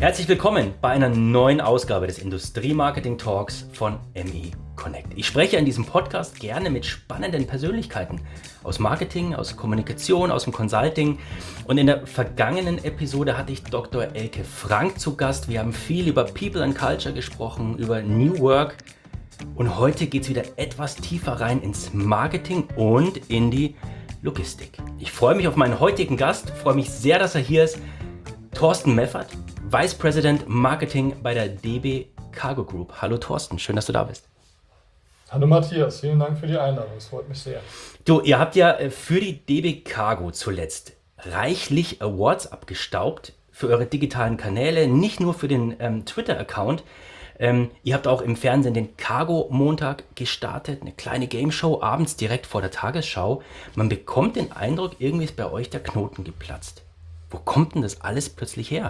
Herzlich willkommen bei einer neuen Ausgabe des Industriemarketing Talks von ME Connect. Ich spreche in diesem Podcast gerne mit spannenden Persönlichkeiten aus Marketing, aus Kommunikation, aus dem Consulting. Und in der vergangenen Episode hatte ich Dr. Elke Frank zu Gast. Wir haben viel über People and Culture gesprochen, über New Work. Und heute geht es wieder etwas tiefer rein ins Marketing und in die Logistik. Ich freue mich auf meinen heutigen Gast, freue mich sehr, dass er hier ist. Thorsten Meffert, Vice President Marketing bei der DB Cargo Group. Hallo Thorsten, schön, dass du da bist. Hallo Matthias, vielen Dank für die Einladung, es freut mich sehr. Du, ihr habt ja für die DB Cargo zuletzt reichlich Awards abgestaubt für eure digitalen Kanäle, nicht nur für den Twitter-Account. Ihr habt auch im Fernsehen den Cargo-Montag gestartet, eine kleine Gameshow abends direkt vor der Tagesschau. Man bekommt den Eindruck, irgendwie ist bei euch der Knoten geplatzt. Wo kommt denn das alles plötzlich her?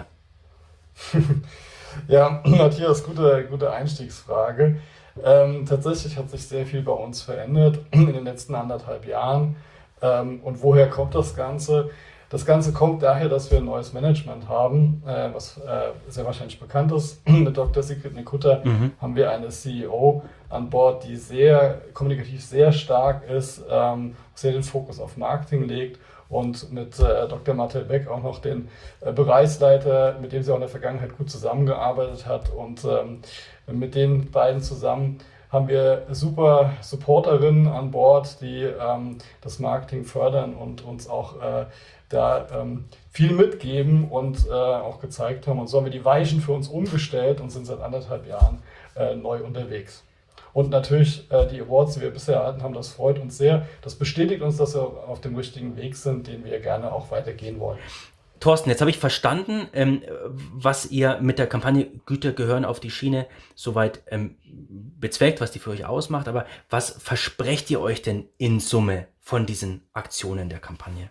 Ja, Matthias, gute Einstiegsfrage. Tatsächlich hat sich sehr viel bei uns verändert in den letzten 1,5 Jahren. Und woher kommt das Ganze? Das Ganze kommt daher, dass wir ein neues Management haben, was sehr wahrscheinlich bekannt ist. Mit Dr. Sigrid Nikutta haben wir eine CEO an Bord, die sehr kommunikativ sehr stark ist, sehr den Fokus auf Marketing legt. Und mit Dr. Martel Beck auch noch den Bereichsleiter, mit dem sie auch in der Vergangenheit gut zusammengearbeitet hat. Und mit den beiden zusammen haben wir super Supporterinnen an Bord, die das Marketing fördern und uns auch viel mitgeben und auch gezeigt haben. Und so haben wir die Weichen für uns umgestellt und sind seit 1,5 Jahren neu unterwegs. Und natürlich die Awards, die wir bisher erhalten haben, das freut uns sehr. Das bestätigt uns, dass wir auf dem richtigen Weg sind, den wir gerne auch weitergehen wollen. Thorsten, jetzt habe ich verstanden, was ihr mit der Kampagne Güter gehören auf die Schiene soweit bezweckt, was die für euch ausmacht. Aber was versprecht ihr euch denn in Summe von diesen Aktionen der Kampagne?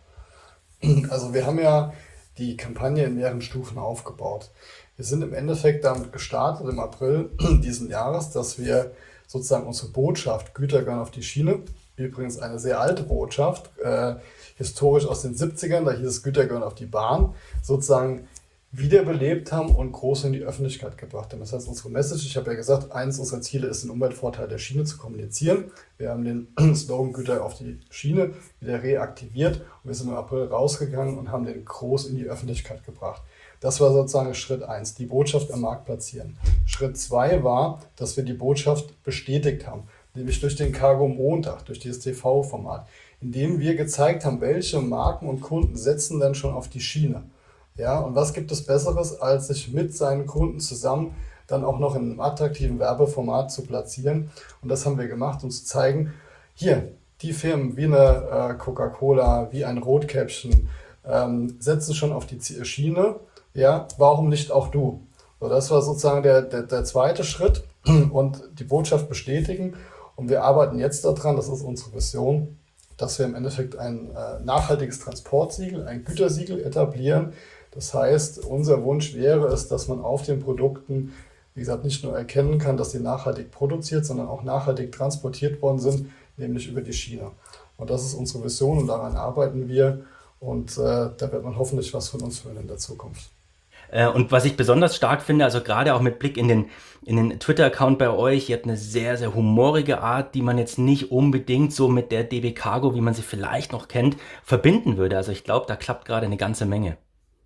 Also wir haben ja die Kampagne in mehreren Stufen aufgebaut. Wir sind im Endeffekt damit gestartet im April diesen Jahres, dass wir sozusagen unsere Botschaft Güter gehören auf die Schiene, übrigens eine sehr alte Botschaft, historisch aus den 70ern, da hieß es Güter gehören auf die Bahn, sozusagen wiederbelebt haben und groß in die Öffentlichkeit gebracht haben. Das heißt, unsere Message, ich habe ja gesagt, eines unserer Ziele ist, den Umweltvorteil der Schiene zu kommunizieren. Wir haben den Slogan Güter auf die Schiene wieder reaktiviert und wir sind im April rausgegangen und haben den groß in die Öffentlichkeit gebracht. Das war sozusagen Schritt 1, die Botschaft am Markt platzieren. Schritt 2 war, dass wir die Botschaft bestätigt haben, nämlich durch den Cargo Montag, durch dieses TV-Format, in dem wir gezeigt haben, welche Marken und Kunden setzen denn schon auf die Schiene. Ja, und was gibt es Besseres, als sich mit seinen Kunden zusammen dann auch noch in einem attraktiven Werbeformat zu platzieren. Und das haben wir gemacht, um zu zeigen, hier, die Firmen wie eine Coca-Cola, wie ein Rotkäppchen setzen schon auf die Schiene. Ja, warum nicht auch du? So, das war sozusagen der zweite Schritt und die Botschaft bestätigen. Und wir arbeiten jetzt daran, das ist unsere Vision, dass wir im Endeffekt ein nachhaltiges Transportsiegel, ein Gütersiegel etablieren. Das heißt, unser Wunsch wäre es, dass man auf den Produkten, wie gesagt, nicht nur erkennen kann, dass die nachhaltig produziert, sondern auch nachhaltig transportiert worden sind, nämlich über die Schiene. Und das ist unsere Vision und daran arbeiten wir. Und da wird man hoffentlich was von uns hören in der Zukunft. Und was ich besonders stark finde, also gerade auch mit Blick in den Twitter-Account bei euch, ihr habt eine sehr, sehr humorige Art, die man jetzt nicht unbedingt so mit der DB Cargo, wie man sie vielleicht noch kennt, verbinden würde. Also ich glaube, da klappt gerade eine ganze Menge.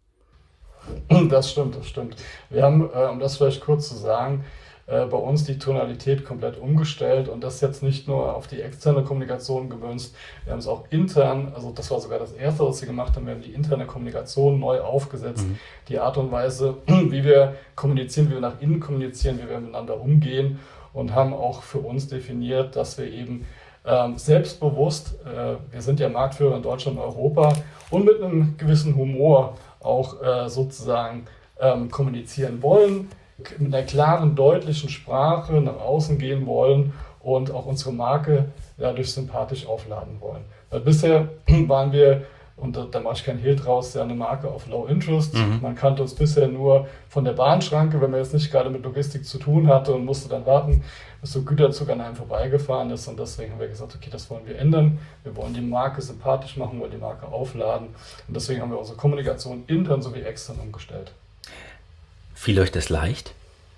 Das stimmt. Wir haben, um das vielleicht kurz zu sagen, bei uns die Tonalität komplett umgestellt und das jetzt nicht nur auf die externe Kommunikation gemünzt, wir haben es auch intern, also das war sogar das Erste, was wir gemacht haben, wir haben die interne Kommunikation neu aufgesetzt, die Art und Weise, wie wir kommunizieren, wie wir nach innen kommunizieren, wie wir miteinander umgehen und haben auch für uns definiert, dass wir eben selbstbewusst, wir sind ja Marktführer in Deutschland und Europa und mit einem gewissen Humor auch sozusagen kommunizieren wollen, mit einer klaren, deutlichen Sprache nach außen gehen wollen und auch unsere Marke dadurch sympathisch aufladen wollen. Weil bisher waren wir, und da mache ich kein Hehl draus, ja eine Marke auf Low Interest. Man kannte uns bisher nur von der Bahnschranke, wenn man jetzt nicht gerade mit Logistik zu tun hatte und musste dann warten, bis so ein Güterzug an einem vorbeigefahren ist. Und deswegen haben wir gesagt, okay, das wollen wir ändern. Wir wollen die Marke sympathisch machen, wollen die Marke aufladen. Und deswegen haben wir unsere Kommunikation intern sowie extern umgestellt. Fiel euch das leicht?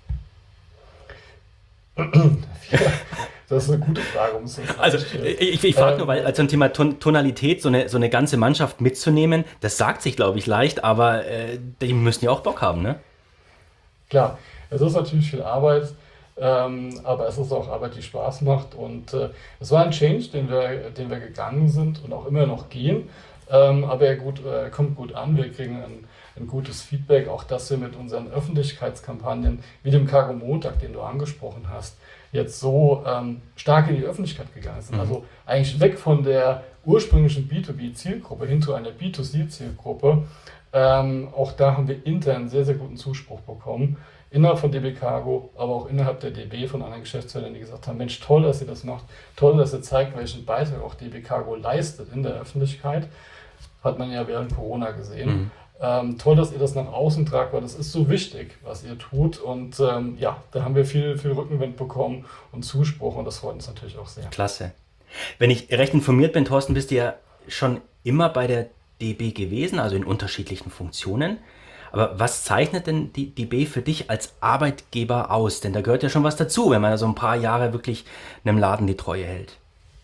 Das ist eine gute Frage. Also ich frage nur, weil zum Thema Tonalität so eine ganze Mannschaft mitzunehmen, das sagt sich, glaube ich, leicht, aber die müssen ja auch Bock haben, ne? Klar, es ist natürlich viel Arbeit, aber es ist auch Arbeit, die Spaß macht. Und es war ein Change, den wir gegangen sind und auch immer noch gehen. Aber er kommt gut an. Wir kriegen ein gutes Feedback, auch dass wir mit unseren Öffentlichkeitskampagnen, wie dem Cargo Montag, den du angesprochen hast, jetzt so stark in die Öffentlichkeit gegangen sind. Also eigentlich weg von der ursprünglichen B2B-Zielgruppe hin zu einer B2C-Zielgruppe. Auch da haben wir intern sehr, sehr guten Zuspruch bekommen. Innerhalb von DB Cargo, aber auch innerhalb der DB von anderen Geschäftsführern, die gesagt haben, Mensch, toll, dass ihr das macht. Toll, dass ihr zeigt, welchen Beitrag auch DB Cargo leistet in der Öffentlichkeit. Hat man ja während Corona gesehen. Toll, dass ihr das nach außen tragt, weil das ist so wichtig, was ihr tut. Und da haben wir viel Rückenwind bekommen und Zuspruch und das freut uns natürlich auch sehr. Klasse. Wenn ich recht informiert bin, Thorsten, bist du ja schon immer bei der DB gewesen, also in unterschiedlichen Funktionen. Aber was zeichnet denn die DB für dich als Arbeitgeber aus? Denn da gehört ja schon was dazu, wenn man so ein paar Jahre wirklich einem Laden die Treue hält.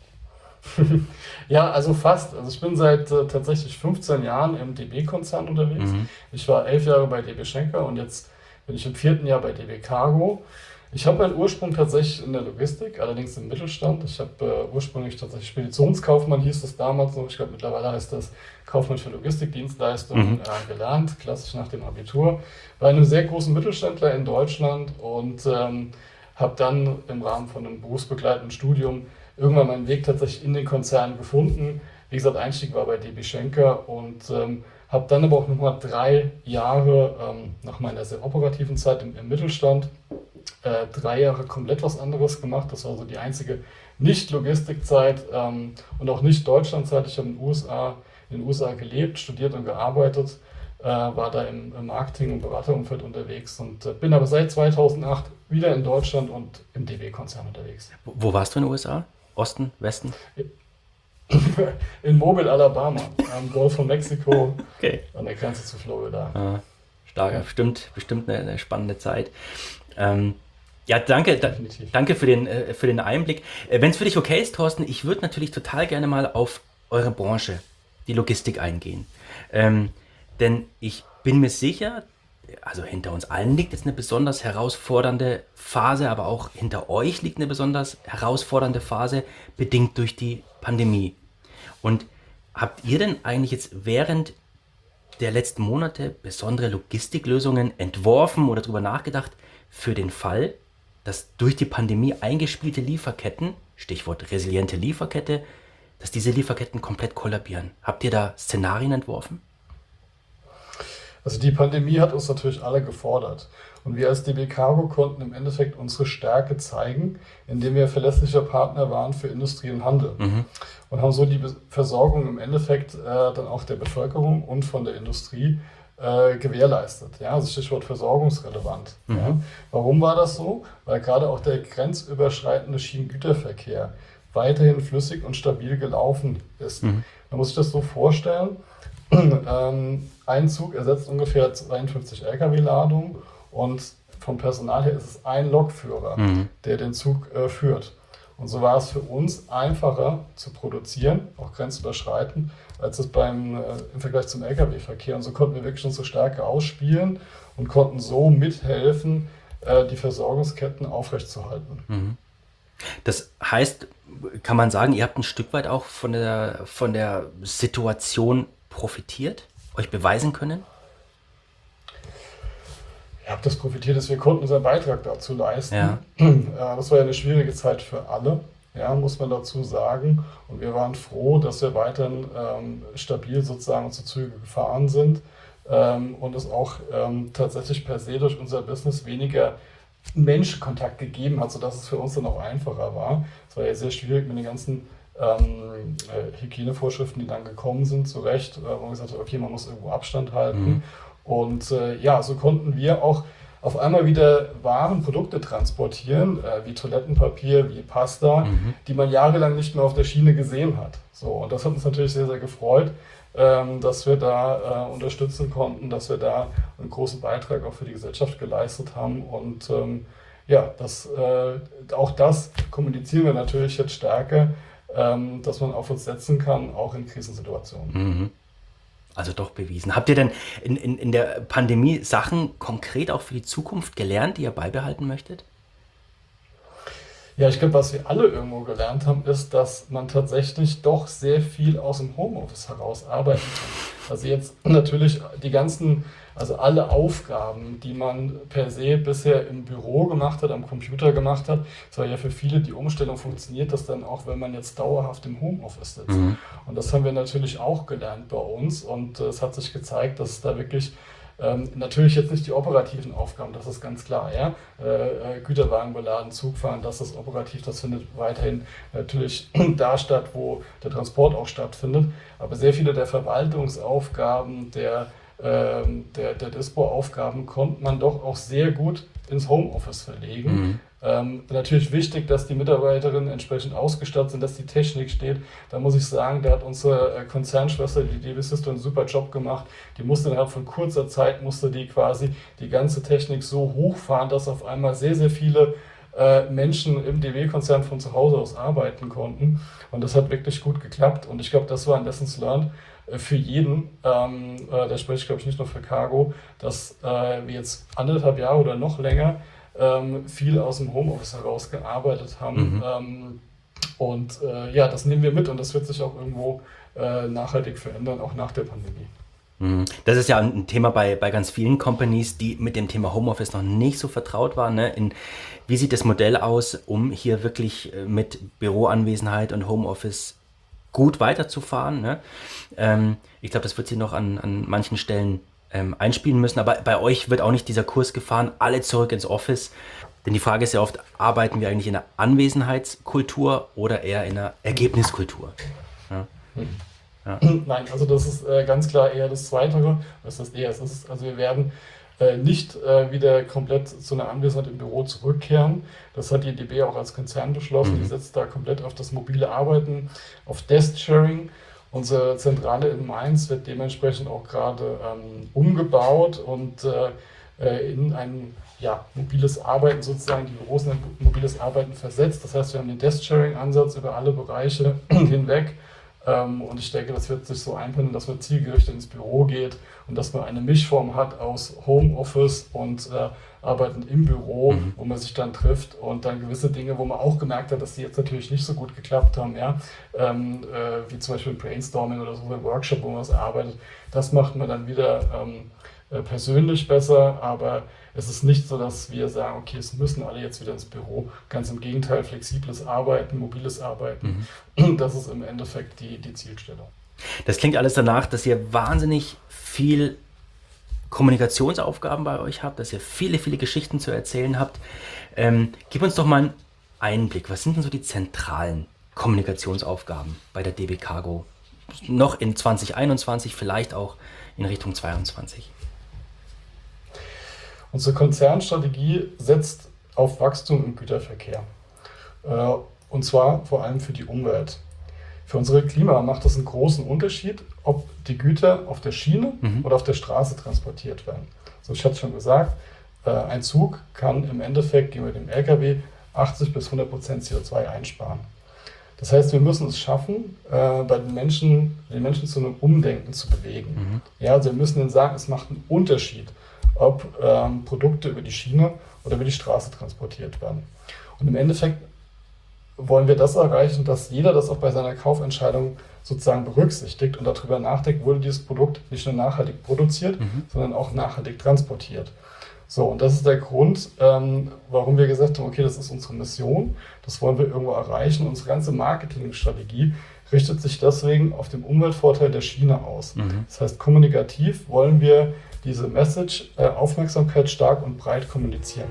Ja, also fast. Also ich bin seit tatsächlich 15 Jahren im DB-Konzern unterwegs. Ich war 11 Jahre bei DB Schenker und jetzt bin ich im 4. Jahr bei DB Cargo. Ich habe meinen Ursprung tatsächlich in der Logistik, allerdings im Mittelstand. Ich habe ursprünglich tatsächlich Speditionskaufmann, hieß es damals noch. Ich glaube, mittlerweile heißt das Kaufmann für Logistikdienstleistungen gelernt, klassisch nach dem Abitur. Bei einem sehr großen Mittelständler in Deutschland und habe dann im Rahmen von einem berufsbegleitenden Studium irgendwann meinen Weg tatsächlich in den Konzern gefunden. Wie gesagt, Einstieg war bei DB Schenker und habe dann aber auch nochmal 3 Jahre nach meiner sehr operativen Zeit im Mittelstand 3 Jahre komplett was anderes gemacht. Das war so die einzige Nicht-Logistikzeit und auch nicht Deutschlandzeit. Ich habe in den USA gelebt, studiert und gearbeitet, war da im Marketing- und Beraterumfeld unterwegs und bin aber seit 2008 wieder in Deutschland und im DB-Konzern unterwegs. Wo warst du in den USA? Osten, Westen? In Mobile, Alabama, am Golf von Mexiko, okay. An der Grenze zu Florida. Stark, bestimmt eine spannende Zeit. Danke für den Einblick. Wenn es für dich okay ist, Thorsten, ich würde natürlich total gerne mal auf eure Branche, die Logistik, eingehen. Denn ich bin mir sicher, also hinter uns allen liegt jetzt eine besonders herausfordernde Phase, aber auch hinter euch liegt eine besonders herausfordernde Phase, bedingt durch die Pandemie. Und habt ihr denn eigentlich jetzt während der letzten Monate besondere Logistiklösungen entworfen oder darüber nachgedacht für den Fall, dass durch die Pandemie eingespielte Lieferketten, Stichwort resiliente Lieferkette, dass diese Lieferketten komplett kollabieren? Habt ihr da Szenarien entworfen? Also die Pandemie hat uns natürlich alle gefordert. Und wir als DB Cargo konnten im Endeffekt unsere Stärke zeigen, indem wir verlässlicher Partner waren für Industrie und Handel. Und haben so die Versorgung im Endeffekt dann auch der Bevölkerung und von der Industrie gewährleistet. Ja, also Stichwort versorgungsrelevant. Ja. Warum war das so? Weil gerade auch der grenzüberschreitende Schienengüterverkehr weiterhin flüssig und stabil gelaufen ist. Man muss sich das so vorstellen, ein Zug ersetzt ungefähr 52 Lkw-Ladungen und vom Personal her ist es ein Lokführer, der den Zug führt. Und so war es für uns einfacher zu produzieren, auch grenzüberschreitend, als es im Vergleich zum Lkw-Verkehr. Und so konnten wir wirklich unsere Stärke ausspielen und konnten so mithelfen, die Versorgungsketten aufrechtzuerhalten. Das heißt, kann man sagen, ihr habt ein Stück weit auch von der Situation profitiert, euch beweisen können? Ihr habt das profitiert, dass wir konnten unseren Beitrag dazu leisten. Ja. Das war ja eine schwierige Zeit für alle, ja, muss man dazu sagen. Und wir waren froh, dass wir weiterhin stabil sozusagen unsere Züge gefahren sind und es auch tatsächlich per se durch unser Business weniger Menschenkontakt gegeben hat, sodass es für uns dann auch einfacher war. Es war ja sehr schwierig mit den ganzen Hygienevorschriften, die dann gekommen sind, zurecht, wo man gesagt hat, okay, man muss irgendwo Abstand halten. Und so konnten wir auch auf einmal wieder Produkte transportieren, wie Toilettenpapier, wie Pasta, die man jahrelang nicht mehr auf der Schiene gesehen hat. So, und das hat uns natürlich sehr, sehr gefreut, dass wir da unterstützen konnten, dass wir da einen großen Beitrag auch für die Gesellschaft geleistet haben. Und auch das kommunizieren wir natürlich jetzt stärker, dass man auf uns setzen kann, auch in Krisensituationen. Also doch bewiesen. Habt ihr denn in der Pandemie Sachen konkret auch für die Zukunft gelernt, die ihr beibehalten möchtet? Ja, ich glaube, was wir alle irgendwo gelernt haben, ist, dass man tatsächlich doch sehr viel aus dem Homeoffice heraus arbeiten kann. Also jetzt natürlich alle Aufgaben, die man per se bisher im Büro gemacht hat, am Computer gemacht hat, das war ja für viele die Umstellung, funktioniert das dann auch, wenn man jetzt dauerhaft im Homeoffice sitzt. Und das haben wir natürlich auch gelernt bei uns und es hat sich gezeigt, dass es da wirklich natürlich jetzt nicht die operativen Aufgaben, das ist ganz klar, ja. Güterwagen beladen, Zug fahren, das ist operativ, das findet weiterhin natürlich da statt, wo der Transport auch stattfindet. Aber sehr viele der Verwaltungsaufgaben, der Dispo-Aufgaben konnte man doch auch sehr gut ins Homeoffice verlegen. Natürlich wichtig, dass die Mitarbeiterinnen entsprechend ausgestattet sind, dass die Technik steht. Da muss ich sagen, da hat unsere Konzernschwester, die DB System, einen super Job gemacht. Die musste innerhalb von kurzer Zeit, quasi die ganze Technik so hochfahren, dass auf einmal sehr, sehr viele Menschen im DB-Konzern von zu Hause aus arbeiten konnten. Und das hat wirklich gut geklappt. Und ich glaube, das war ein Lessons learned für jeden, da spreche ich glaube ich nicht nur für Cargo, dass wir jetzt 1,5 Jahre oder noch länger viel aus dem Homeoffice heraus gearbeitet haben. Das nehmen wir mit und das wird sich auch irgendwo nachhaltig verändern, auch nach der Pandemie. Das ist ja ein Thema bei ganz vielen Companies, die mit dem Thema Homeoffice noch nicht so vertraut waren. Ne? Wie sieht das Modell aus, um hier wirklich mit Büroanwesenheit und Homeoffice gut weiterzufahren? Ne? Ich glaube, das wird sie noch an manchen Stellen einspielen müssen, aber bei euch wird auch nicht dieser Kurs gefahren, alle zurück ins Office. Denn die Frage ist ja oft, arbeiten wir eigentlich in einer Anwesenheitskultur oder eher in einer Ergebniskultur? Ja. Nein, also das ist ganz klar eher das Zweitere. Was heißt eher? Also wir werden nicht wieder komplett zu einer Anwesenheit im Büro zurückkehren. Das hat die DB auch als Konzern beschlossen. Die setzt da komplett auf das mobile Arbeiten, auf Desk-Sharing. Unsere Zentrale in Mainz wird dementsprechend auch gerade umgebaut und in ein mobiles Arbeiten sozusagen, die Büros in ein mobiles Arbeiten versetzt. Das heißt, wir haben den Desk-Sharing-Ansatz über alle Bereiche hinweg. Und ich denke, das wird sich so einpendeln, dass man zielgerichtet ins Büro geht und dass man eine Mischform hat aus Homeoffice und Arbeiten im Büro, wo man sich dann trifft und dann gewisse Dinge, wo man auch gemerkt hat, dass die jetzt natürlich nicht so gut geklappt haben, wie zum Beispiel ein Brainstorming oder so ein Workshop, wo man was arbeitet, das macht man dann wieder persönlich besser, aber es ist nicht so, dass wir sagen, okay, es müssen alle jetzt wieder ins Büro. Ganz im Gegenteil, flexibles Arbeiten, mobiles Arbeiten, das ist im Endeffekt die Zielstellung. Das klingt alles danach, dass ihr wahnsinnig viel Kommunikationsaufgaben bei euch habt, dass ihr viele, viele Geschichten zu erzählen habt. Gib uns doch mal einen Einblick. Was sind denn so die zentralen Kommunikationsaufgaben bei der DB Cargo? Noch in 2021, vielleicht auch in Richtung 2022? Unsere Konzernstrategie setzt auf Wachstum im Güterverkehr. Und zwar vor allem für die Umwelt. Für unsere Klima macht das einen großen Unterschied, ob die Güter auf der Schiene oder auf der Straße transportiert werden. So, ich hatte schon gesagt, ein Zug kann im Endeffekt gegenüber dem LKW 80 bis 100% CO2 einsparen. Das heißt, wir müssen es schaffen, bei den Menschen zu einem Umdenken zu bewegen. Ja, also wir müssen ihnen sagen, es macht einen Unterschied, ob Produkte über die Schiene oder über die Straße transportiert werden. Und im Endeffekt wollen wir das erreichen, dass jeder das auch bei seiner Kaufentscheidung sozusagen berücksichtigt und darüber nachdenkt, wurde dieses Produkt nicht nur nachhaltig produziert, sondern auch nachhaltig transportiert. So, und das ist der Grund, warum wir gesagt haben, okay, das ist unsere Mission, das wollen wir irgendwo erreichen. Unsere ganze Marketingstrategie richtet sich deswegen auf den Umweltvorteil der Schiene aus. Das heißt, kommunikativ wollen wir diese Message, Aufmerksamkeit stark und breit kommunizieren.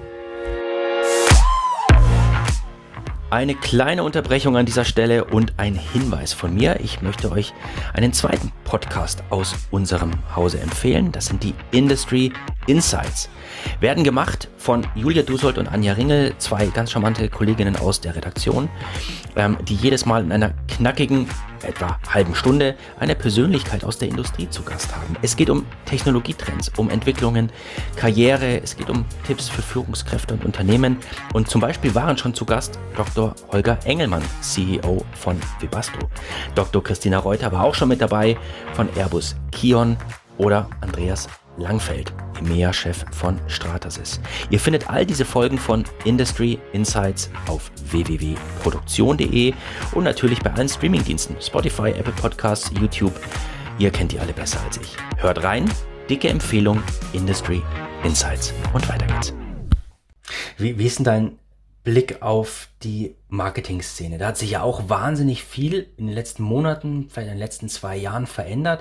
Eine kleine Unterbrechung an dieser Stelle und ein Hinweis von mir. Ich möchte euch einen zweiten Podcast aus unserem Hause empfehlen. Das sind die Industry Insights werden gemacht von Julia Dusold und Anja Ringel, zwei ganz charmante Kolleginnen aus der Redaktion, die jedes Mal in einer knackigen, etwa halben Stunde, eine Persönlichkeit aus der Industrie zu Gast haben. Es geht um Technologietrends, um Entwicklungen, Karriere, es geht um Tipps für Führungskräfte und Unternehmen. Und zum Beispiel waren schon zu Gast Dr. Holger Engelmann, CEO von Webasto. Dr. Christina Reuter war auch schon mit dabei von Airbus Kion oder Andreas Langfeld, EMEA-Chef von Stratasys. Ihr findet all diese Folgen von Industry Insights auf www.produktion.de und natürlich bei allen Streamingdiensten, Spotify, Apple Podcasts, YouTube. Ihr kennt die alle besser als ich. Hört rein, dicke Empfehlung, Industry Insights. Und weiter geht's. Wie ist denn dein Blick auf die Marketing-Szene? Da hat sich ja auch wahnsinnig viel in den letzten Monaten, vielleicht in den letzten 2 Jahren verändert.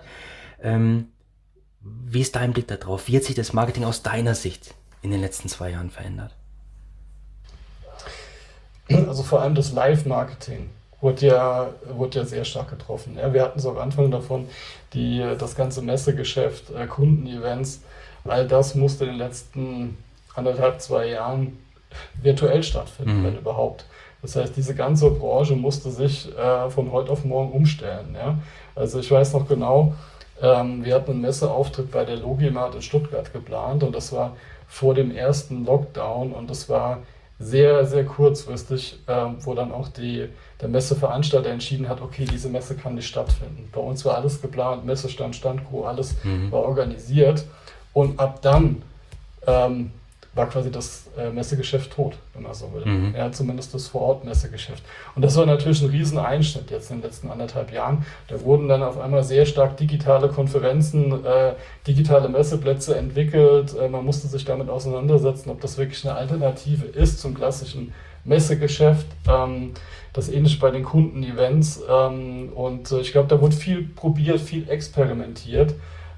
Wie ist dein Blick darauf? Wie hat sich das Marketing aus deiner Sicht in den letzten 2 Jahren verändert? Also vor allem das Live-Marketing wurde ja sehr stark getroffen. Ja, wir hatten so am Anfang davon, das ganze Messegeschäft, Kundenevents, all das musste in den letzten 1,5, 2 Jahren virtuell stattfinden, wenn überhaupt. Das heißt, diese ganze Branche musste sich von heute auf morgen umstellen. Ja? Also ich weiß noch genau, wir hatten einen Messeauftritt bei der Logimart in Stuttgart geplant und das war vor dem ersten Lockdown und das war sehr, sehr kurzfristig, wo dann auch der Messeveranstalter entschieden hat, okay, diese Messe kann nicht stattfinden. Bei uns war alles geplant, Messestand, Standcrew, alles war organisiert und ab dann war quasi das Messegeschäft tot, wenn man so will. Ja, zumindest das Vor-Ort-Messegeschäft. Und das war natürlich ein riesen Einschnitt jetzt in den letzten 1,5 Jahren. Da wurden dann auf einmal sehr stark digitale Konferenzen, digitale Messeplätze entwickelt. Man musste sich damit auseinandersetzen, ob das wirklich eine Alternative ist zum klassischen Messegeschäft. Das ähnlich bei den Kundenevents. Und ich glaube, da wurde viel probiert, viel experimentiert.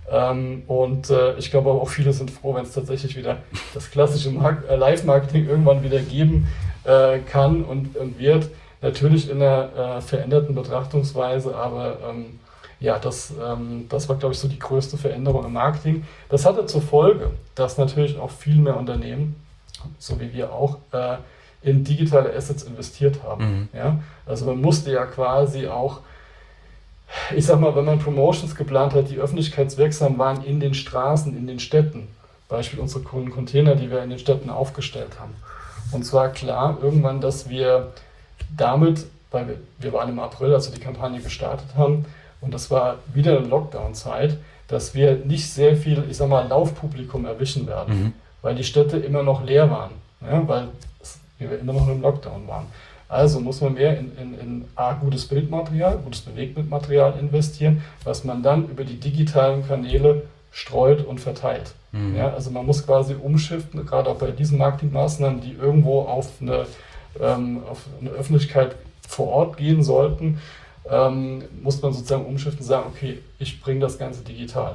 Ich glaube aber auch viele sind froh, wenn es tatsächlich wieder das klassische Live-Marketing irgendwann wieder geben kann und wird. Natürlich in einer veränderten Betrachtungsweise, aber das war, glaube ich, so die größte Veränderung im Marketing. Das hatte zur Folge, dass natürlich auch viel mehr Unternehmen, so wie wir auch, in digitale Assets investiert haben. Ja? Also man musste ja quasi auch, ich sag mal, wenn man Promotions geplant hat, die öffentlichkeitswirksam waren in den Straßen, in den Städten, Beispiel unsere Container, die wir in den Städten aufgestellt haben. Und zwar klar irgendwann, dass wir damit, weil wir waren im April, als wir die Kampagne gestartet haben, und das war wieder eine Lockdown-Zeit, dass wir nicht sehr viel, ich sag mal, Laufpublikum erwischen werden, weil die Städte immer noch leer waren, ja, weil wir immer noch im Lockdown waren. Also muss man mehr in gutes Bildmaterial, gutes Bewegtbildmaterial investieren, was man dann über die digitalen Kanäle streut und verteilt. Ja, also man muss quasi umschiften, gerade auch bei diesen Marketingmaßnahmen, die irgendwo auf eine Öffentlichkeit vor Ort gehen sollten, muss man sozusagen umschiften und sagen, okay, ich bringe das Ganze digital.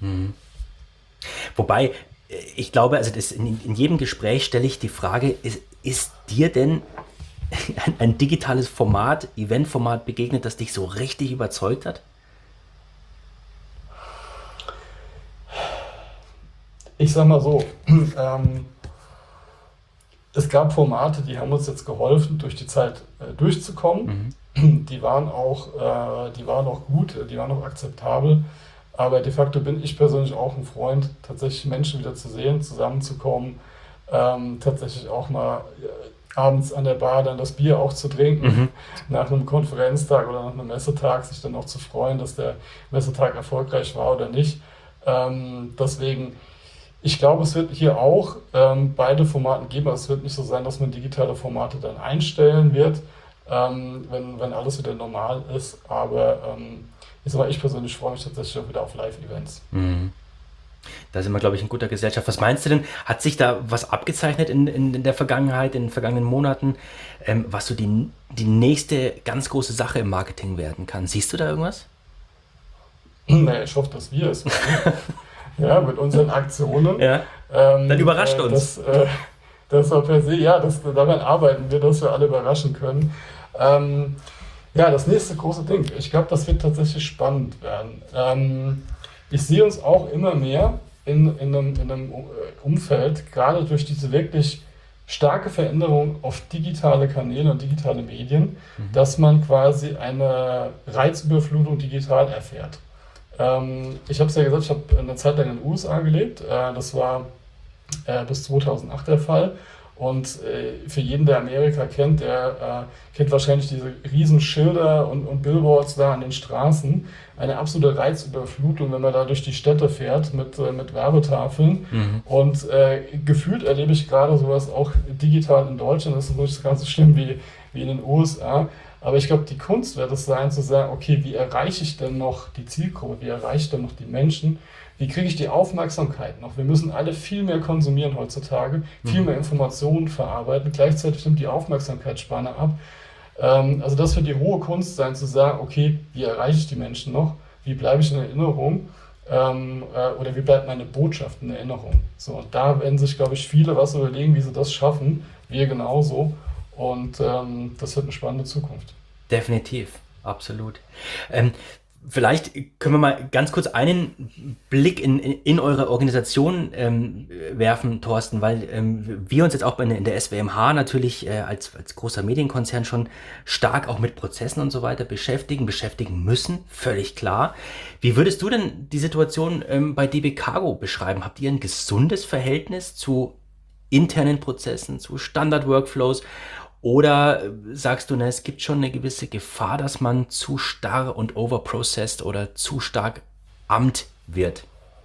Wobei, ich glaube, also in jedem Gespräch stelle ich die Frage, ist dir denn ein digitales Format, Eventformat begegnet, das dich so richtig überzeugt hat? Ich sag mal so, es gab Formate, die haben uns jetzt geholfen, durch die Zeit durchzukommen. Die waren auch gut, die waren auch akzeptabel. Aber de facto bin ich persönlich auch ein Freund, tatsächlich Menschen wieder zu sehen, zusammenzukommen, tatsächlich auch mal abends an der Bar dann das Bier auch zu trinken, nach einem Konferenztag oder nach einem Messetag, sich dann auch zu freuen, dass der Messetag erfolgreich war oder nicht. Deswegen, ich glaube, es wird hier auch beide Formaten geben, aber es wird nicht so sein, dass man digitale Formate dann einstellen wird, wenn alles wieder normal ist. Aber ich persönlich freue mich tatsächlich auch wieder auf Live-Events. Da sind wir, glaube ich, in guter Gesellschaft. Was meinst du denn? Hat sich da was abgezeichnet in der Vergangenheit, in den vergangenen Monaten, was so die nächste ganz große Sache im Marketing werden kann? Siehst du da irgendwas? Naja, ich hoffe, dass wir es machen. Ja, mit unseren Aktionen. Ja. Dann überrascht uns. Das war per se, ja, daran arbeiten wir, dass wir alle überraschen können. Das nächste große Ding. Ich glaube, das wird tatsächlich spannend werden. Ich sehe uns auch immer mehr in einem Umfeld, gerade durch diese wirklich starke Veränderung auf digitale Kanäle und digitale Medien, dass man quasi eine Reizüberflutung digital erfährt. Ich habe es ja gesagt, ich habe eine Zeit lang in den USA gelebt. Das war bis 2008 der Fall. Und für jeden, der Amerika kennt, der kennt wahrscheinlich diese riesen Schilder und Billboards da an den Straßen. Eine absolute Reizüberflutung, wenn man da durch die Städte fährt mit Werbetafeln. Und gefühlt erlebe ich gerade sowas auch digital in Deutschland. Das ist nicht ganz so schlimm wie in den USA. Aber ich glaube, die Kunst wird es sein, zu sagen, okay, wie erreiche ich denn noch die Zielgruppe? Wie erreiche ich denn noch die Menschen? Wie kriege ich die Aufmerksamkeit noch? Wir müssen alle viel mehr konsumieren heutzutage, viel mehr Informationen verarbeiten. Gleichzeitig nimmt die Aufmerksamkeitsspanne ab. Also das wird die hohe Kunst sein, zu sagen, okay, wie erreiche ich die Menschen noch? Wie bleibe ich in Erinnerung? Oder wie bleibt meine Botschaft in Erinnerung? So, und da werden sich, glaube ich, viele was überlegen, wie sie das schaffen. Wir genauso. Und das wird eine spannende Zukunft. Definitiv, absolut. Vielleicht können wir mal ganz kurz einen Blick in eure Organisation werfen, Thorsten, weil wir uns jetzt auch in der SWMH natürlich als großer Medienkonzern schon stark auch mit Prozessen und so weiter beschäftigen müssen, völlig klar. Wie würdest du denn die Situation bei DB Cargo beschreiben? Habt ihr ein gesundes Verhältnis zu internen Prozessen, zu Standard-Workflows? Oder sagst du, es gibt schon eine gewisse Gefahr, dass man zu starr und overprocessed oder zu stark Amt wird?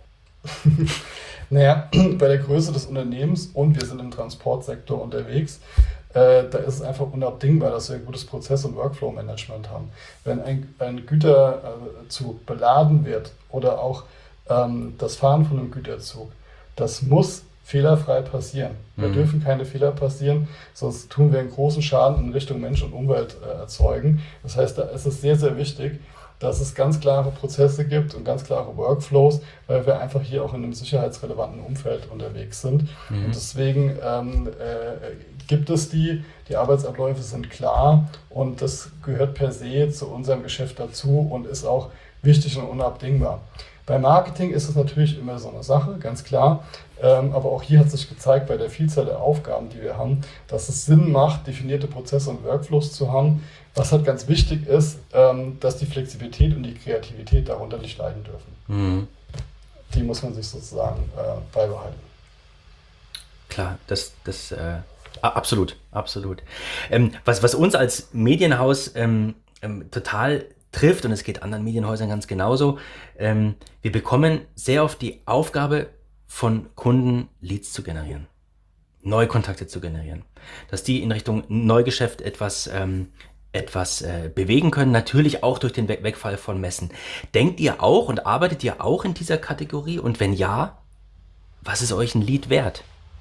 Naja, bei der Größe des Unternehmens und wir sind im Transportsektor unterwegs, da ist es einfach unabdingbar, dass wir ein gutes Prozess- und Workflow-Management haben. Wenn ein Güterzug beladen wird oder auch das Fahren von einem Güterzug, das muss fehlerfrei passieren. Da dürfen keine Fehler passieren, sonst tun wir einen großen Schaden in Richtung Mensch und Umwelt erzeugen. Das heißt, da ist es sehr, sehr wichtig, dass es ganz klare Prozesse gibt und ganz klare Workflows, weil wir einfach hier auch in einem sicherheitsrelevanten Umfeld unterwegs sind. Und deswegen gibt es die Arbeitsabläufe sind klar und das gehört per se zu unserem Geschäft dazu und ist auch wichtig und unabdingbar. Bei Marketing ist es natürlich immer so eine Sache, ganz klar. Aber auch hier hat sich gezeigt, bei der Vielzahl der Aufgaben, die wir haben, dass es Sinn macht, definierte Prozesse und Workflows zu haben. Was halt ganz wichtig ist, dass die Flexibilität und die Kreativität darunter nicht leiden dürfen. Die muss man sich sozusagen beibehalten. Klar, absolut. Was uns als Medienhaus total trifft, und es geht anderen Medienhäusern ganz genauso, wir bekommen sehr oft die Aufgabe von Kunden, Leads zu generieren, Neukontakte zu generieren, dass die in Richtung Neugeschäft etwas bewegen können, natürlich auch durch den Wegfall von Messen. Denkt ihr auch und arbeitet ihr auch in dieser Kategorie? Und wenn ja, was ist euch ein Lead wert?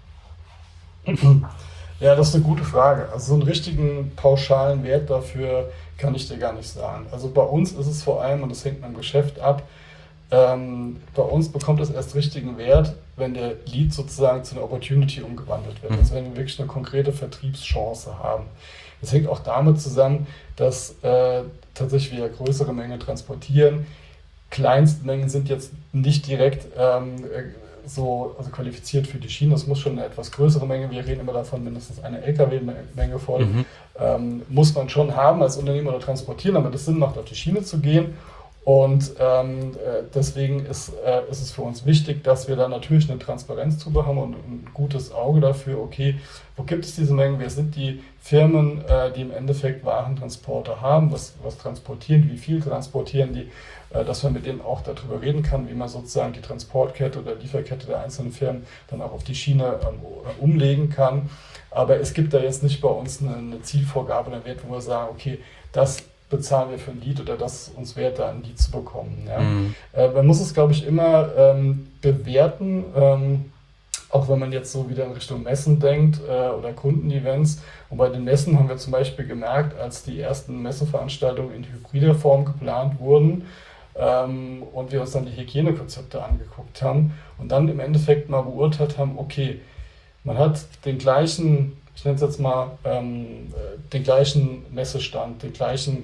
Ja, das ist eine gute Frage. Also so einen richtigen pauschalen Wert dafür kann ich dir gar nicht sagen. Also bei uns ist es vor allem, und das hängt am Geschäft ab, bei uns bekommt es erst richtigen Wert, wenn der Lead sozusagen zu einer Opportunity umgewandelt wird. Also wenn wir wirklich eine konkrete Vertriebschance haben. Das hängt auch damit zusammen, dass tatsächlich wir größere Mengen transportieren. Kleinstmengen sind jetzt nicht direkt also qualifiziert für die Schiene. Das muss schon eine etwas größere Menge, wir reden immer davon, mindestens eine LKW-Menge voll, muss man schon haben als Unternehmen oder transportieren, damit es Sinn macht, auf die Schiene zu gehen. Und deswegen ist es für uns wichtig, dass wir da natürlich eine Transparenz drüber haben und ein gutes Auge dafür, okay, wo gibt es diese Mengen, wer sind die Firmen, die im Endeffekt Warentransporter haben, was transportieren die, wie viel transportieren die, dass man mit denen auch darüber reden kann, wie man sozusagen die Transportkette oder Lieferkette der einzelnen Firmen dann auch auf die Schiene umlegen kann. Aber es gibt da jetzt nicht bei uns eine Zielvorgabe, einen Wert, wo wir sagen, okay, das bezahlen wir für ein Lied oder das ist uns wert, da ein Lied zu bekommen. Ja? Man muss es, glaube ich, immer bewerten, auch wenn man jetzt so wieder in Richtung Messen denkt oder Kundenevents. Und bei den Messen haben wir zum Beispiel gemerkt, als die ersten Messeveranstaltungen in hybrider Form geplant wurden und wir uns dann die Hygienekonzepte angeguckt haben und dann im Endeffekt mal beurteilt haben, okay, man hat den gleichen, ich nenne es jetzt mal, den gleichen Messestand, den gleichen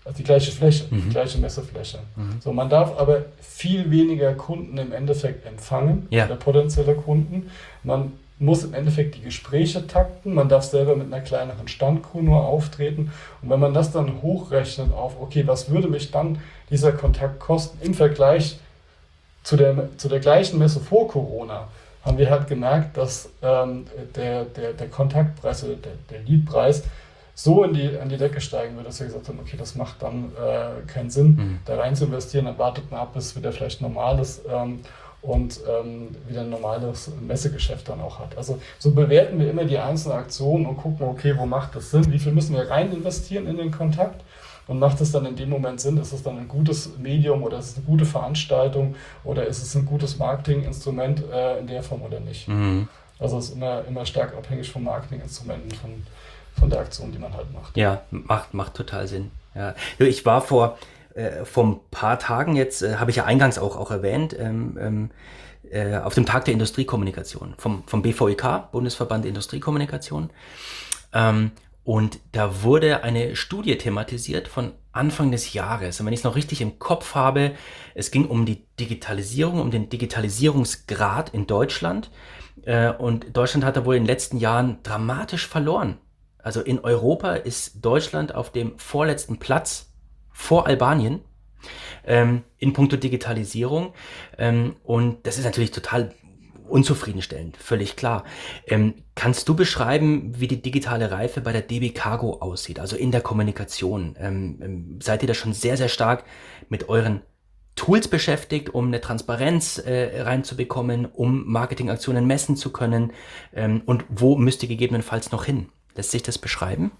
Also die gleiche Fläche, die gleiche Messefläche. So, man darf aber viel weniger Kunden im Endeffekt empfangen, oder potenzielle Kunden. Man muss im Endeffekt die Gespräche takten, man darf selber mit einer kleineren Standcrew nur auftreten. Und wenn man das dann hochrechnet auf, okay, was würde mich dann dieser Kontakt kosten im Vergleich zu der gleichen Messe vor Corona, haben wir halt gemerkt, dass der Kontaktpreis oder der Leadpreis so an die Decke steigen würde, dass wir gesagt haben, okay, das macht dann keinen Sinn, da rein zu investieren, dann wartet man ab, bis es wieder vielleicht normal ist und wieder ein normales Messegeschäft dann auch hat. Also so bewerten wir immer die einzelnen Aktionen und gucken, okay, wo macht das Sinn, wie viel müssen wir rein investieren in den Kontakt und macht es dann in dem Moment Sinn, ist es dann ein gutes Medium oder ist es eine gute Veranstaltung oder ist es ein gutes Marketinginstrument in der Form oder nicht. Also es ist immer stark abhängig vom Marketinginstrumenten, von der Aktion, die man halt macht. Ja, macht total Sinn. Ja. Ich war vor ein paar Tagen jetzt, habe ich ja eingangs auch erwähnt, auf dem Tag der Industriekommunikation vom BVIK, Bundesverband Industriekommunikation. Und da wurde eine Studie thematisiert von Anfang des Jahres. Und wenn ich es noch richtig im Kopf habe, es ging um die Digitalisierung, um den Digitalisierungsgrad in Deutschland. Und Deutschland hat da wohl in den letzten Jahren dramatisch verloren. Also in Europa ist Deutschland auf dem vorletzten Platz vor Albanien in puncto Digitalisierung. Und das ist natürlich total unzufriedenstellend, völlig klar. Kannst du beschreiben, wie die digitale Reife bei der DB Cargo aussieht, also in der Kommunikation? Seid ihr da schon sehr, sehr stark mit euren Tools beschäftigt, um eine Transparenz reinzubekommen, um Marketingaktionen messen zu können? Und wo müsst ihr gegebenenfalls noch hin? Lässt sich das beschreiben?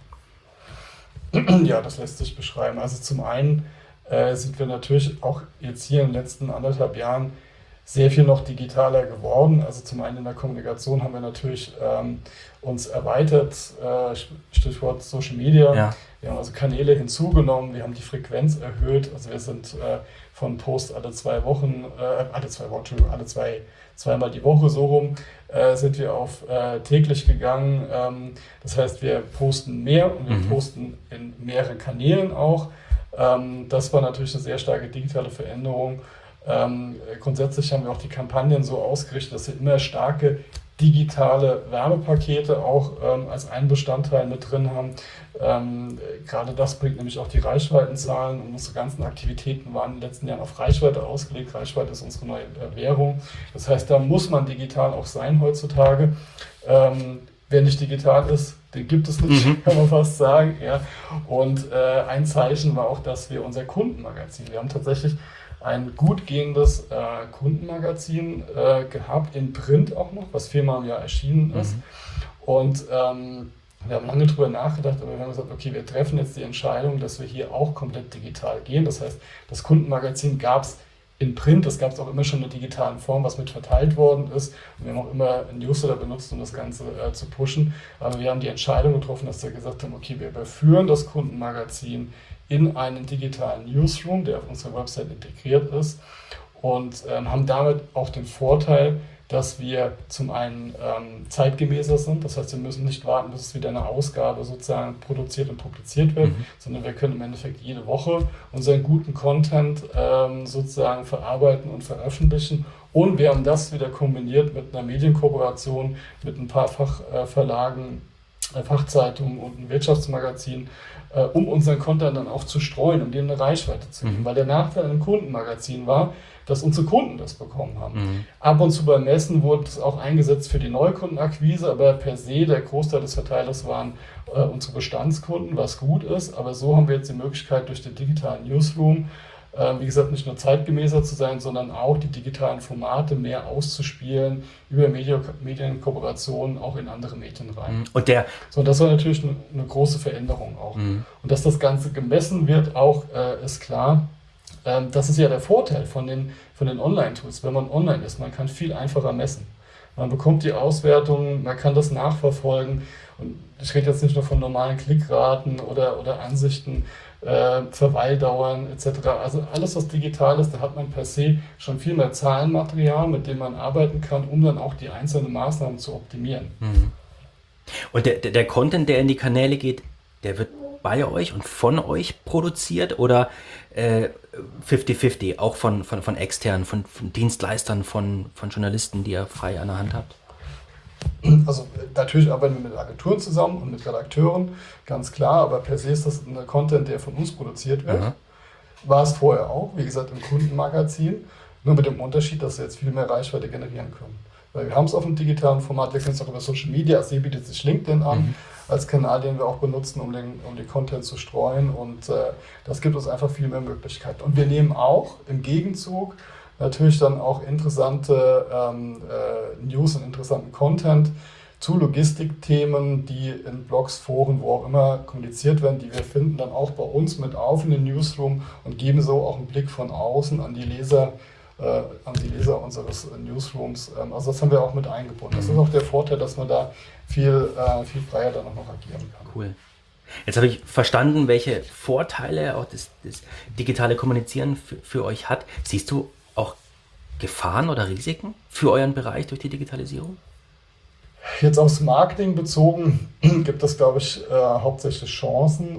Ja, das lässt sich beschreiben. Also zum einen sind wir natürlich auch jetzt hier in den letzten 1,5 Jahren sehr viel noch digitaler geworden. Also zum einen in der Kommunikation haben wir natürlich uns erweitert, Stichwort Social Media. Ja. Wir haben also Kanäle hinzugenommen, wir haben die Frequenz erhöht. Also wir sind von Post zweimal die Woche so rum, sind wir auf täglich gegangen. Das heißt, wir posten mehr und wir posten in mehreren Kanälen auch. Das war natürlich eine sehr starke digitale Veränderung. Grundsätzlich haben wir auch die Kampagnen so ausgerichtet, dass wir immer starke digitale Werbepakete auch als einen Bestandteil mit drin haben. Gerade das bringt nämlich auch die Reichweitenzahlen und unsere ganzen Aktivitäten waren in den letzten Jahren auf Reichweite ausgelegt. Reichweite ist unsere neue Währung. Das heißt, da muss man digital auch sein heutzutage. Wer nicht digital ist, den gibt es nicht, kann man fast sagen. Ja. Und ein Zeichen war auch, dass wir unser Kundenmagazin, wir haben tatsächlich ein gut gehendes Kundenmagazin gehabt, in Print auch noch, was 4-mal im Jahr erschienen ist. Und wir haben lange drüber nachgedacht, aber wir haben gesagt, okay, wir treffen jetzt die Entscheidung, dass wir hier auch komplett digital gehen. Das heißt, das Kundenmagazin gab es in Print, das gab es auch immer schon in der digitalen Form, was mit verteilt worden ist. Und wir haben auch immer einen Newsletter benutzt, um das Ganze zu pushen. Aber wir haben die Entscheidung getroffen, dass wir gesagt haben, okay, wir überführen das Kundenmagazin in einen digitalen Newsroom, der auf unserer Website integriert ist und haben damit auch den Vorteil, dass wir zum einen zeitgemäßer sind, das heißt, wir müssen nicht warten, bis es wieder eine Ausgabe sozusagen produziert und publiziert wird, sondern wir können im Endeffekt jede Woche unseren guten Content sozusagen verarbeiten und veröffentlichen. Und wir haben das wieder kombiniert mit einer Medienkooperation, mit ein paar Fachverlagen, Fachzeitungen und ein Wirtschaftsmagazin, um unseren Content dann auch zu streuen, um dem eine Reichweite zu geben. Weil der Nachteil im Kundenmagazin war, dass unsere Kunden das bekommen haben. Ab und zu beim Messen wurde es auch eingesetzt für die Neukundenakquise, aber per se der Großteil des Verteilers waren unsere Bestandskunden, was gut ist. Aber so haben wir jetzt die Möglichkeit, durch den digitalen Newsroom, wie gesagt, nicht nur zeitgemäßer zu sein, sondern auch die digitalen Formate mehr auszuspielen, über Medienkooperationen auch in andere Medien rein. Und das war natürlich eine große Veränderung auch. Und dass das Ganze gemessen wird, auch ist klar. Das ist ja der Vorteil von den Online-Tools, wenn man online ist. Man kann viel einfacher messen. Man bekommt die Auswertungen, man kann das nachverfolgen. Und ich rede jetzt nicht nur von normalen Klickraten oder Ansichten, Verweildauern etc. Also alles, was digital ist, da hat man per se schon viel mehr Zahlenmaterial, mit dem man arbeiten kann, um dann auch die einzelnen Maßnahmen zu optimieren. Und der Content, der in die Kanäle geht, der wird bei euch und von euch produziert oder 50-50, auch von externen, von Dienstleistern, von Journalisten, die ihr frei an der Hand habt? Also natürlich arbeiten wir mit Agenturen zusammen und mit Redakteuren, ganz klar, aber per se ist das ein Content, der von uns produziert wird. Aha. War es vorher auch, wie gesagt, im Kundenmagazin, nur mit dem Unterschied, dass wir jetzt viel mehr Reichweite generieren können. Weil wir haben es auf dem digitalen Format, wir können es auch über Social Media, also hier bietet sich LinkedIn an, als Kanal, den wir auch benutzen, um den Content zu streuen, und das gibt uns einfach viel mehr Möglichkeiten. Und wir nehmen auch im Gegenzug natürlich dann auch interessante News und interessanten Content zu Logistikthemen, die in Blogs, Foren, wo auch immer kommuniziert werden, die wir finden dann auch bei uns mit auf in den Newsroom und geben so auch einen Blick von außen an die Leser unseres Newsrooms. Also das haben wir auch mit eingebunden. Das ist auch der Vorteil, dass man da viel freier dann auch noch agieren kann. Cool. Jetzt habe ich verstanden, welche Vorteile auch das digitale Kommunizieren für euch hat. Siehst du auch Gefahren oder Risiken für euren Bereich durch die Digitalisierung? Jetzt aufs Marketing bezogen gibt es, glaube ich, hauptsächlich Chancen.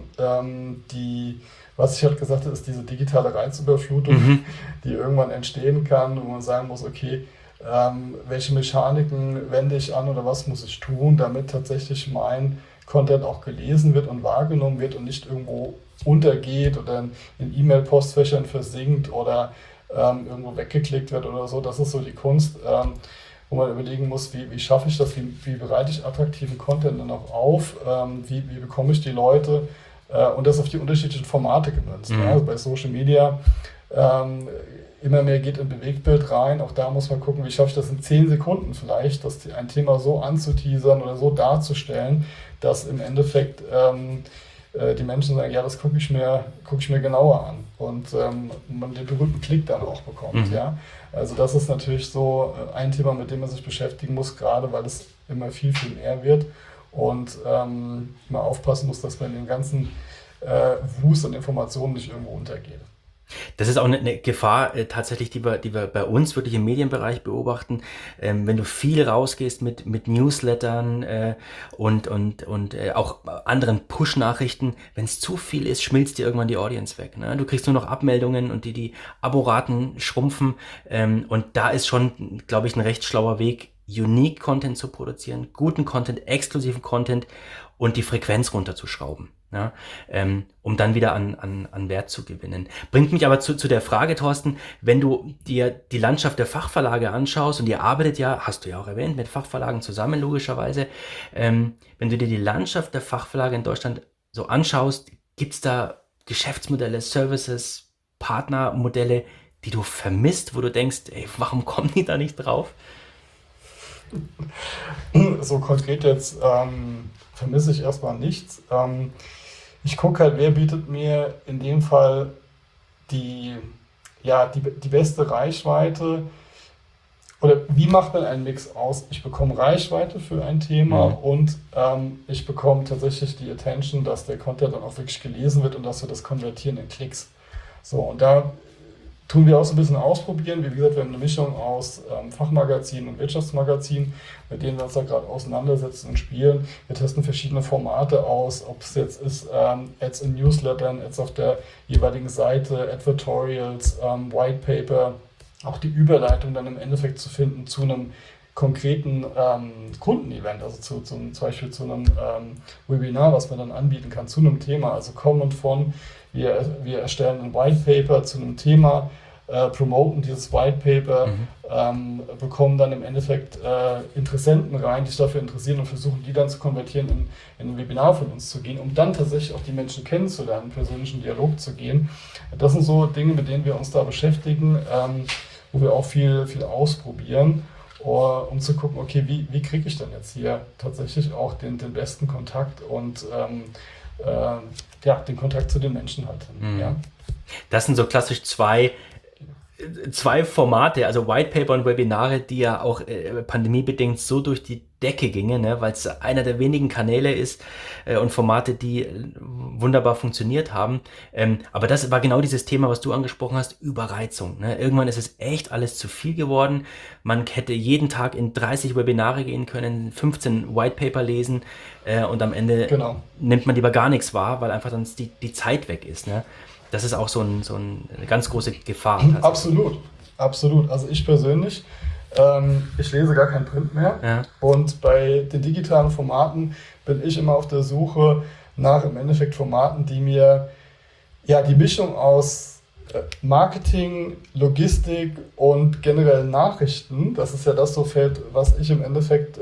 Was ich halt gesagt habe, ist diese digitale Reizüberflutung, die irgendwann entstehen kann, wo man sagen muss, okay, welche Mechaniken wende ich an oder was muss ich tun, damit tatsächlich mein Content auch gelesen wird und wahrgenommen wird und nicht irgendwo untergeht oder in E-Mail-Postfächern versinkt oder irgendwo weggeklickt wird oder so. Das ist so die Kunst, wo man überlegen muss, wie schaffe ich das, wie bereite ich attraktiven Content dann auch auf, wie bekomme ich die Leute, und das auf die unterschiedlichen Formate gemünzt. Ja? Also bei Social Media immer mehr geht in Bewegtbild rein. Auch da muss man gucken, wie schaffe ich das in 10 Sekunden vielleicht, ein Thema so anzuteasern oder so darzustellen, dass im Endeffekt die Menschen sagen, ja, das gucke ich mir genauer an, und man den berühmten Klick dann auch bekommt. Ja? Also das ist natürlich so ein Thema, mit dem man sich beschäftigen muss, gerade weil es immer viel, viel mehr wird. Und mal aufpassen muss, dass man in den ganzen Wust an Informationen nicht irgendwo untergeht. Das ist auch eine Gefahr tatsächlich, die wir bei uns wirklich im Medienbereich beobachten. Wenn du viel rausgehst mit Newslettern und auch anderen Push-Nachrichten, wenn es zu viel ist, schmilzt dir irgendwann die Audience weg. Ne? Du kriegst nur noch Abmeldungen und die Aboraten schrumpfen. Und da ist schon, glaube ich, ein recht schlauer Weg, Unique Content zu produzieren, guten Content, exklusiven Content und die Frequenz runterzuschrauben, ja, um dann wieder an Wert zu gewinnen. Bringt mich aber zu der Frage, Thorsten, wenn du dir die Landschaft der Fachverlage anschaust, und ihr arbeitet ja, hast du ja auch erwähnt, mit Fachverlagen zusammen, logischerweise, wenn du dir die Landschaft der Fachverlage in Deutschland so anschaust, gibt es da Geschäftsmodelle, Services, Partnermodelle, die du vermisst, wo du denkst, ey, warum kommen die da nicht drauf? So konkret jetzt vermisse ich erstmal nichts. Ich gucke halt, wer bietet mir in dem Fall die beste Reichweite, oder wie macht man einen Mix aus? Ich bekomme Reichweite für ein Thema und ich bekomme tatsächlich die Attention, dass der Content dann auch wirklich gelesen wird und dass wir das konvertieren in Klicks. So, und da tun wir auch so ein bisschen ausprobieren. Wie gesagt, wir haben eine Mischung aus Fachmagazin und Wirtschaftsmagazin, mit denen wir uns da gerade auseinandersetzen und spielen. Wir testen verschiedene Formate aus, ob es jetzt ist Ads in Newslettern, Ads auf der jeweiligen Seite, Advertorials, White Paper, auch die Überleitung dann im Endeffekt zu finden zu einem konkreten Kundenevent, also zum Beispiel zu einem Webinar, was man dann anbieten kann, zu einem Thema, also kommend von wir erstellen ein White Paper zu einem Thema, promoten dieses White Paper, bekommen dann im Endeffekt Interessenten rein, die sich dafür interessieren, und versuchen, die dann zu konvertieren, in ein Webinar von uns zu gehen, um dann tatsächlich auch die Menschen kennenzulernen, persönlichen Dialog zu gehen. Das sind so Dinge, mit denen wir uns da beschäftigen, wo wir auch viel, viel ausprobieren, um zu gucken, okay, wie kriege ich denn jetzt hier tatsächlich auch den besten Kontakt und den Kontakt zu den Menschen halt. Ja. Das sind so klassisch zwei 2 Formate, also White Paper und Webinare, die ja auch pandemiebedingt so durch die Decke gingen, ne, weil es einer der wenigen Kanäle ist und Formate, die wunderbar funktioniert haben. Aber das war genau dieses Thema, was du angesprochen hast, Überreizung. Ne? Irgendwann ist es echt alles zu viel geworden. Man hätte jeden Tag in 30 Webinare gehen können, 15 White Paper lesen und am Ende nimmt man lieber gar nichts wahr, weil einfach dann die Zeit weg ist. Ne? Das ist auch eine ganz große Gefahr. Absolut. Also ich persönlich, ich lese gar kein Print mehr. Ja. Und bei den digitalen Formaten bin ich immer auf der Suche nach im Endeffekt Formaten, die mir die Mischung aus Marketing, Logistik und generell Nachrichten, das ist ja das so Feld, was ich im Endeffekt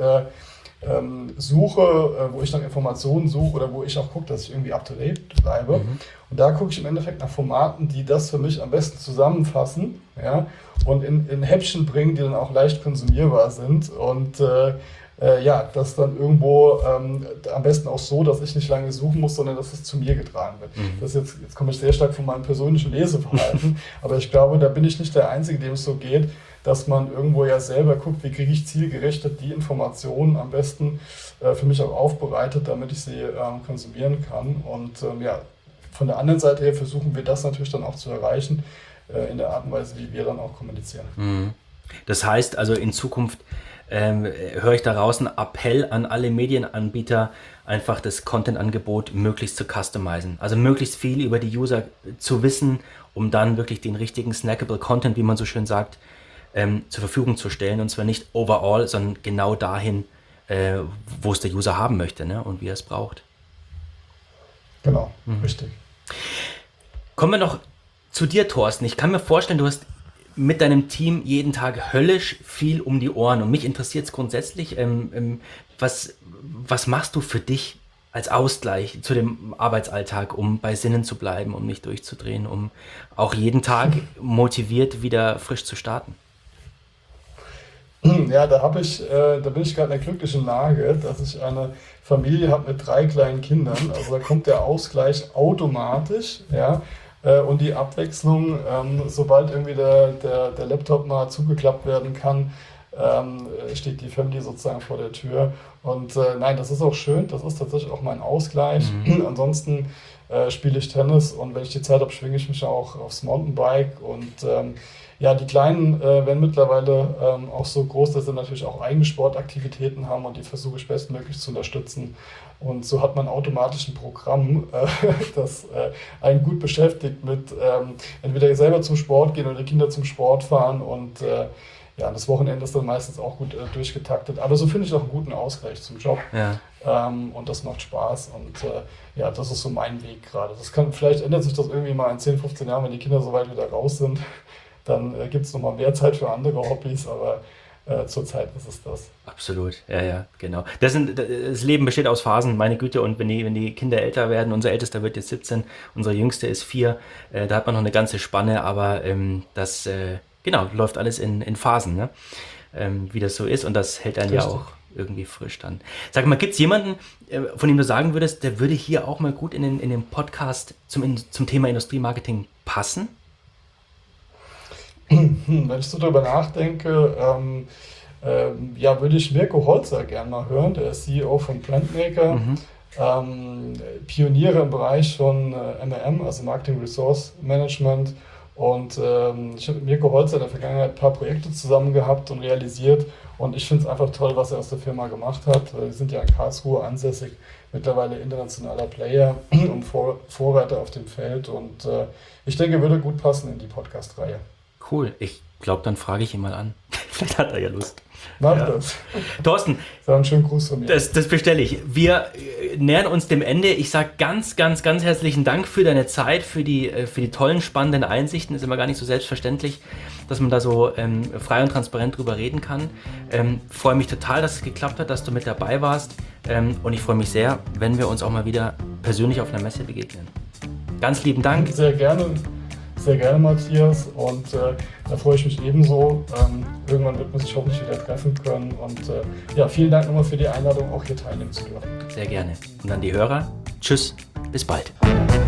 suche, wo ich dann Informationen suche oder wo ich auch gucke, dass ich irgendwie up-to-date bleibe. Und da gucke ich im Endeffekt nach Formaten, die das für mich am besten zusammenfassen, ja, und in Häppchen bringen, die dann auch leicht konsumierbar sind. Und das dann irgendwo am besten auch so, dass ich nicht lange suchen muss, sondern dass es zu mir getragen wird. Das jetzt komme ich sehr stark von meinem persönlichen Leseverhalten, aber ich glaube, da bin ich nicht der Einzige, dem es so geht, dass man irgendwo ja selber guckt, wie kriege ich zielgerichtet die Informationen am besten für mich auch aufbereitet, damit ich sie konsumieren kann. Und von der anderen Seite her versuchen wir das natürlich dann auch zu erreichen, in der Art und Weise, wie wir dann auch kommunizieren. Das heißt also in Zukunft höre ich daraus einen Appell an alle Medienanbieter, einfach das Content-Angebot möglichst zu customizen. Also möglichst viel über die User zu wissen, um dann wirklich den richtigen snackable Content, wie man so schön sagt, zur Verfügung zu stellen. Und zwar nicht overall, sondern genau dahin, wo es der User haben möchte, ne? Und wie er es braucht. Genau, richtig. Kommen wir noch zu dir, Thorsten. Ich kann mir vorstellen, du hast mit deinem Team jeden Tag höllisch viel um die Ohren. Und mich interessiert es grundsätzlich, was machst du für dich als Ausgleich zu dem Arbeitsalltag, um bei Sinnen zu bleiben, um nicht durchzudrehen, um auch jeden Tag motiviert wieder frisch zu starten? Ja, da bin ich gerade in der glücklichen Lage, dass ich eine Familie habe mit 3 kleinen Kindern. Also da kommt der Ausgleich automatisch, ja. Und die Abwechslung, sobald irgendwie der Laptop mal zugeklappt werden kann, steht die Family sozusagen vor der Tür. Und nein, das ist auch schön, das ist tatsächlich auch mein Ausgleich. Ansonsten spiele ich Tennis und wenn ich die Zeit habe, schwinge ich mich auch aufs Mountainbike. Und die Kleinen werden mittlerweile auch so groß, dass sie natürlich auch eigene Sportaktivitäten haben und die versuche ich bestmöglich zu unterstützen. Und so hat man automatisch ein Programm, das einen gut beschäftigt mit entweder selber zum Sport gehen oder die Kinder zum Sport fahren. Und das Wochenende ist dann meistens auch gut durchgetaktet. Aber so finde ich auch einen guten Ausgleich zum Job. Ja. Und das macht Spaß. Und das ist so mein Weg gerade. Vielleicht ändert sich das irgendwie mal in 10, 15 Jahren, wenn die Kinder so weit wieder raus sind. Dann gibt es nochmal mehr Zeit für andere Hobbys, aber zurzeit ist es das. Absolut, ja, genau. Das Leben besteht aus Phasen, meine Güte, und wenn die Kinder älter werden, unser Ältester wird jetzt 17, unsere Jüngste ist 4, da hat man noch eine ganze Spanne, aber das läuft alles in Phasen, ne? Wie das so ist, und das hält einen ja auch irgendwie frisch dann. Sag mal, gibt es jemanden, von dem du sagen würdest, der würde hier auch mal gut in den Podcast zum Thema Industriemarketing passen? Wenn ich so darüber nachdenke, würde ich Mirko Holzer gerne mal hören. Der ist CEO von Brandmaker, Pioniere im Bereich von MRM, also Marketing Resource Management. Und ich habe mit Mirko Holzer in der Vergangenheit ein paar Projekte zusammen gehabt und realisiert. Und ich finde es einfach toll, was er aus der Firma gemacht hat. Wir sind ja in Karlsruhe ansässig, mittlerweile internationaler Player und Vorreiter auf dem Feld. Und ich denke, würde gut passen in die Podcast-Reihe. Cool, ich glaube, dann frage ich ihn mal an. Vielleicht hat er ja Lust. Mach das. Thorsten, das war ein schöner Gruß von mir. Das bestelle ich. Wir nähern uns dem Ende. Ich sage ganz, ganz, ganz herzlichen Dank für deine Zeit, für die tollen, spannenden Einsichten. Ist immer gar nicht so selbstverständlich, dass man da so frei und transparent drüber reden kann. Freue mich total, dass es geklappt hat, dass du mit dabei warst. Und ich freue mich sehr, wenn wir uns auch mal wieder persönlich auf einer Messe begegnen. Ganz lieben Dank. Sehr gerne. Sehr gerne, Matthias, und da freue ich mich ebenso. Irgendwann wird man sich hoffentlich wieder treffen können. Und vielen Dank nochmal für die Einladung, auch hier teilnehmen zu dürfen. Sehr gerne. Und an die Hörer, tschüss, bis bald.